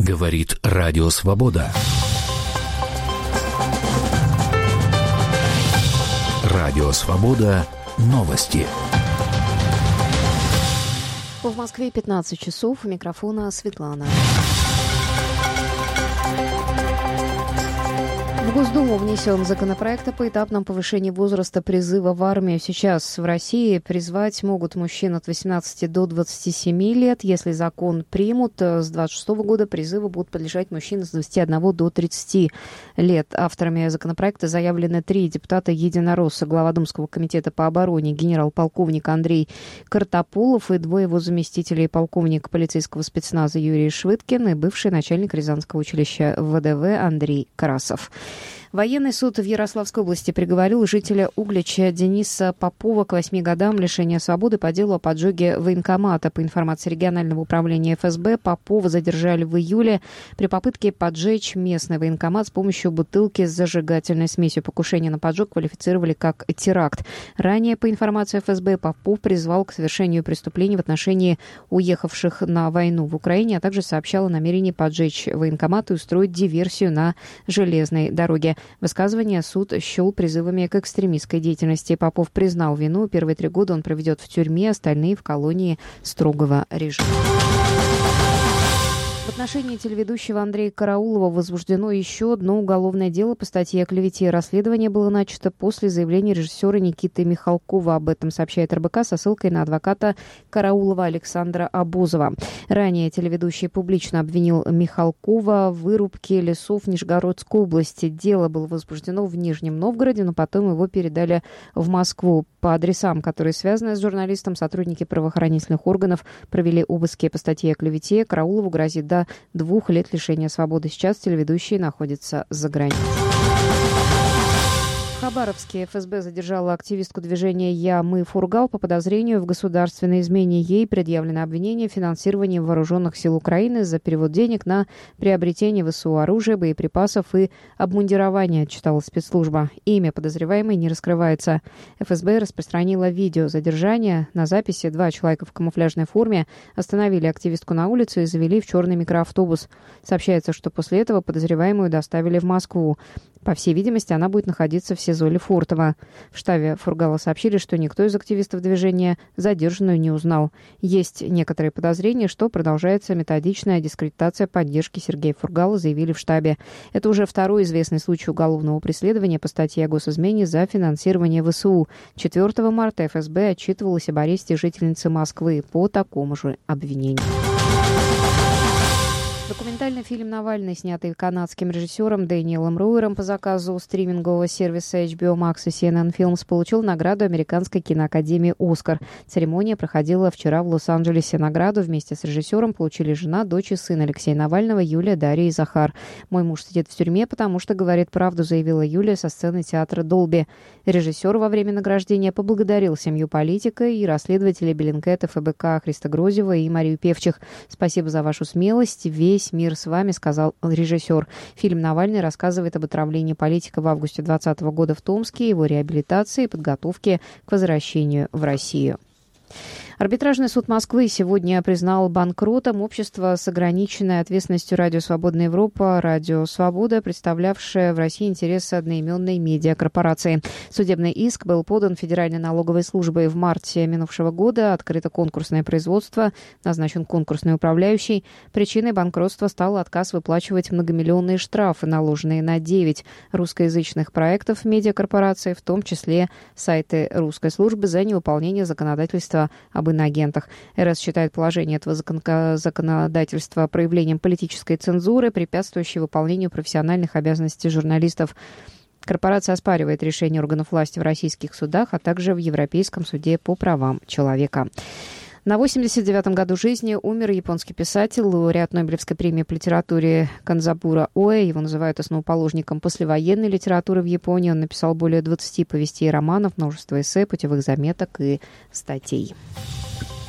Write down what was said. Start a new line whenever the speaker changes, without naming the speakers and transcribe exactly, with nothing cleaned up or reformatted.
Говорит Радио Свобода. Радио Свобода. Новости.
В Москве пятнадцать часов. У микрофона Светлана. В Госдуму внесен законопроект о поэтапном повышении возраста призыва в армию. Сейчас в России призвать могут мужчин от восемнадцати до двадцати семи лет. Если закон примут, с двадцать шестого года призыву будут подлежать мужчины с двадцати одного до тридцати лет. Авторами законопроекта заявлены три депутата-единоросса: глава Думского комитета по обороне генерал-полковник Андрей Картополов и двое его заместителей: полковник полицейского спецназа Юрий Швыдкин и бывший начальник Рязанского училища ВДВ Андрей Карасов. Военный суд в Ярославской области приговорил жителя Углича Дениса Попова к восьми годам лишения свободы по делу о поджоге военкомата. По информации регионального управления эф эс бэ, Попова задержали в июле при попытке поджечь местный военкомат с помощью бутылки с зажигательной смесью. Покушение на поджог квалифицировали как теракт. Ранее, по информации эф эс бэ, Попов призвал к совершению преступлений в отношении уехавших на войну в Украине, а также сообщал о намерении поджечь военкомат и устроить диверсию на железной дороге. Высказывание суд счел призывами к экстремистской деятельности. Попов признал вину. Первые три года он проведет в тюрьме, остальные в колонии строгого режима. В отношении телеведущего Андрея Караулова возбуждено еще одно уголовное дело по статье о клевете. Расследование было начато после заявления режиссера Никиты Михалкова. Об этом сообщает эр бэ ка со ссылкой на адвоката Караулова Александра Абозова. Ранее телеведущий публично обвинил Михалкова в вырубке лесов в Нижегородской области. Дело было возбуждено в Нижнем Новгороде, но потом его передали в Москву. По адресам, которые связаны с журналистом, сотрудники правоохранительных органов провели обыски по статье о клевете. Караулову грозит до двух лет лишения свободы. Сейчас телеведущий находится за границей. В Хабаровске эф эс бэ задержала активистку движения «Я, мы, Фургал» по подозрению в государственной измене. Ей предъявлено обвинение в финансировании вооруженных сил Украины за перевод денег на приобретение вэ эс у оружия, боеприпасов и обмундирования, читала спецслужба. Имя подозреваемой не раскрывается. эф эс бэ распространила видео задержания. На записи два человека в камуфляжной форме остановили активистку на улице и завели в черный микроавтобус. Сообщается, что после этого подозреваемую доставили в Москву. По всей видимости, она будет находиться в СИЗО Лефортово. В штабе Фургала сообщили, что никто из активистов движения задержанную не узнал. Есть некоторые подозрения, что продолжается методичная дискредитация поддержки Сергея Фургала, заявили в штабе. Это уже второй известный случай уголовного преследования по статье о госизмене за финансирование вэ эс у. четвёртого марта эф эс бэ отчитывалась об аресте жительницы Москвы по такому же обвинению. Документальный фильм «Навальный», снятый канадским режиссером Дэниелом Руэром по заказу стримингового сервиса эйч би о Max и си эн эн Films, получил награду Американской киноакадемии «Оскар». Церемония проходила вчера в Лос-Анджелесе. Награду вместе с режиссером получили жена, дочь и сын Алексея Навального, Юлия, Дарья и Захар. «Мой муж сидит в тюрьме, потому что говорит правду», заявила Юлия со сцены театра Долби. Режиссер во время награждения поблагодарил семью политика и расследователей Беллинкета, эф бэ ка Христа Грозева и Марию Певчих. «Спасибо за вашу смелость. Весь мир с вами», сказал режиссер. Фильм «Навальный» рассказывает об отравлении политика в августе двадцатого года в Томске, его реабилитации и подготовке к возвращению в Россию. Арбитражный суд Москвы сегодня признал банкротом общество с ограниченной ответственностью «Радио Свободная Европа», «Радио Свобода», представлявшее в России интересы одноименной медиакорпорации. Судебный иск был подан Федеральной налоговой службой в марте минувшего года. Открыто конкурсное производство, назначен конкурсный управляющий. Причиной банкротства стал отказ выплачивать многомиллионные штрафы, наложенные на девять русскоязычных проектов медиакорпорации, в том числе сайты русской службы, за невыполнение законодательства об иноагентах. эр эс считает положение этого законодательства проявлением политической цензуры, препятствующей выполнению профессиональных обязанностей журналистов. Корпорация оспаривает решение органов власти в российских судах, а также в Европейском суде по правам человека. На восемьдесят девятом году жизни умер японский писатель, лауреат Нобелевской премии по литературе Канзабура Оэ. Его называют основоположником послевоенной литературы в Японии. Он написал более двадцати повестей и романов, множество эссе, путевых заметок и статей.